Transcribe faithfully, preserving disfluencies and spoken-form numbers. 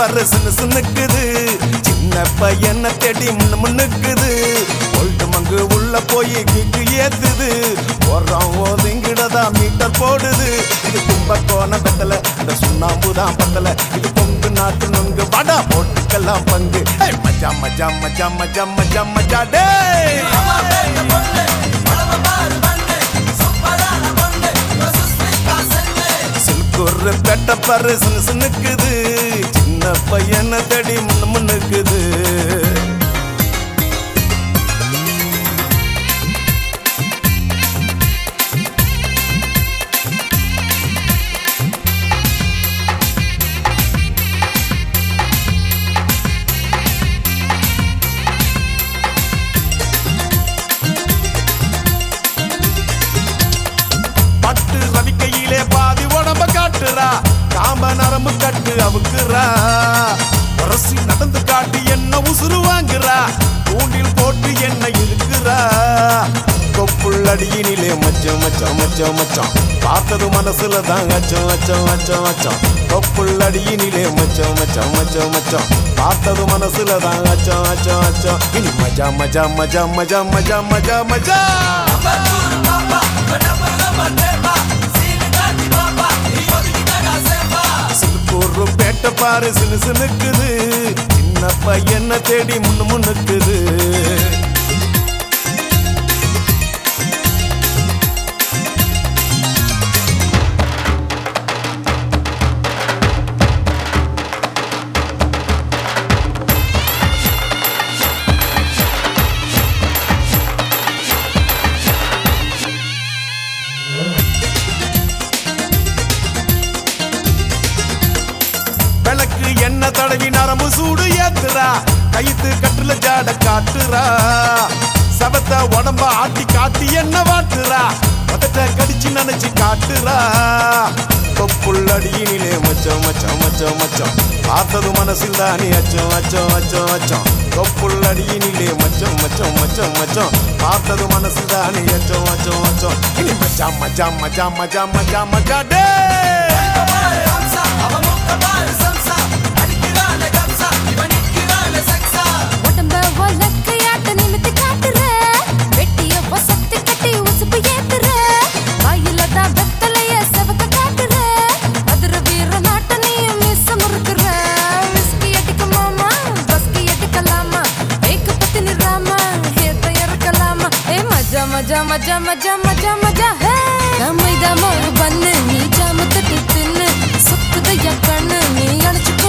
பாரு சின்ன சின்னுக்குது சின்ன பையனை தேடி முன்னு முன்னுக்குது ஒல்டு மங்கு உள்ள போய் கிக்கு ஏத்துது போடுறோம் ஓதுங்கிடதா மீட்டர் போடுது இது கும்பக்கோண வெத்தல இந்த சுண்ணாம்புதான் பத்தல இது பொங்கு நாட்டு நொங்கு வடா போட்டுக்கெல்லாம் பங்கு மஜா மஜா மஜா மஜா மஜா மஜா டே சில்கொரு பெட்ட பாரு சின்ன சின்னுக்குது சின்ன பையனை தேடி முன்னு முன்னுக்குது பாதி உடம்ப காட்டுறா காம்ப நரம்பு கட்டு அவுக்குறா அரசி நடந்து காட்டி என்ன உசுறு வாங்குறா தூண்டில் போட்டு என்ன இழுக்குறா கொப்புள்ளடியினிலே மச்சம் மச்சம் மச்சம் மச்சம் பார்த்தது மனசுல தான் அச்சம் அச்சம் அச்சம் அச்சம் கொப்புள்ளடியினிலே மச்சம் மச்சம் மச்சம் மச்சம் பார்த்தது மனசுல தான் அச்சம் அச்சம் அச்சம் இனி மஜா மஜா மஜா மஜா மஜா மஜா மஜா சில்கூரு பேட்ட பாரு சின்ன சின்னுக்குது சின்ன பையனை தேடி முன்னு முன்னுக்குது என்ன தடவி நரம்பு சூடு ஏத்துறா கைத்து கட்டுல ஜாட காட்டுறா சபத்த உடம்ப ஆட்டி காட்டி என்ன வாட்டுறா பதட்ட கடிச்சு நினைச்சு காட்டுறா கொப்புள்ளடியினிலே மச்சம் மச்சம் மச்சம் மச்சம் பார்த்தது மனசில் தானே அச்சம் அச்சம் அச்சம் அச்சம் கொப்புள்ளடியினிலே மச்சம் மச்சம் மச்சம் மச்சம் பார்த்தது மனசில் தானே அச்சம் அச்சம் அச்சம் இனி மச்சா மஜா மஜா மஜா மஜா மஜா டே मजा मजा मजा मजा मजा है मैदा मोर बन नी जाम तट तिन सुख दया कण नी अड़